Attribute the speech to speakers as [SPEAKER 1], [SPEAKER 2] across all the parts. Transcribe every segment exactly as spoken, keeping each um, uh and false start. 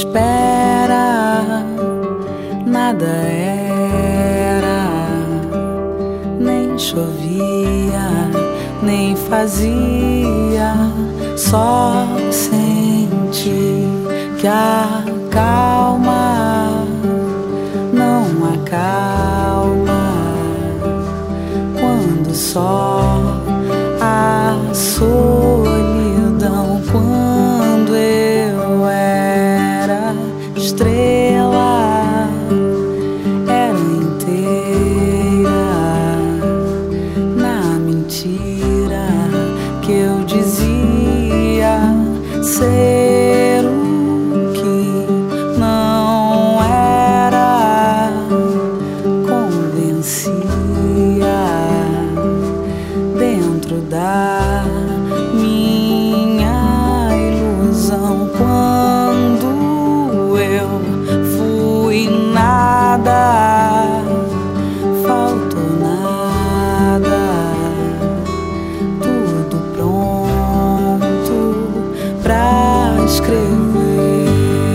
[SPEAKER 1] espera, nada era, nem chovia, nem fazia, só senti que a calma não acalma quando só a solidão. Quando eu era estrela, era inteira na mentira que eu dizia ser o que não era. Convencia dentro da minha ilusão. Quando eu fui nada, faltou nada, tudo pronto pra escrever.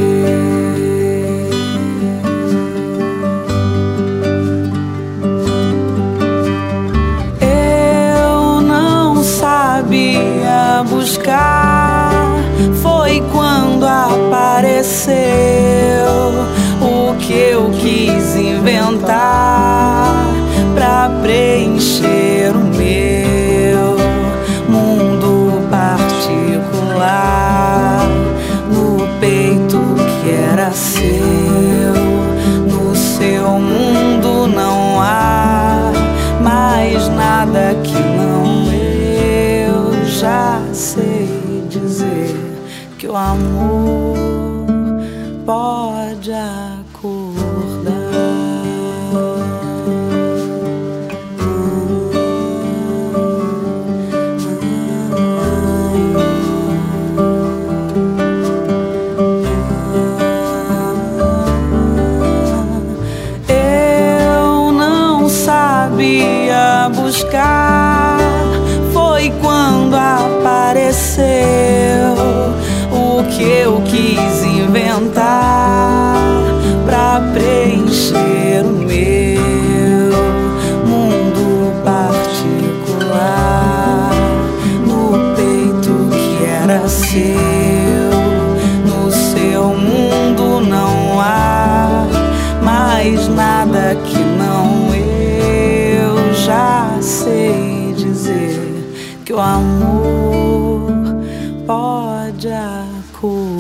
[SPEAKER 1] Eu não sabia buscar, foi quando apareceu o que eu quis inventar pra preencher o meu mundo particular. No peito que era seu, no seu mundo não há mais nada que não eu já sei dizer que o amor pode acordar. Eu não sabia buscar, foi quando apareceu o que eu quis inventar pra preencher o meu mundo particular. No peito que era seu, no seu mundo não há mais nada que não eu já sei dizer que o amor pode acordar.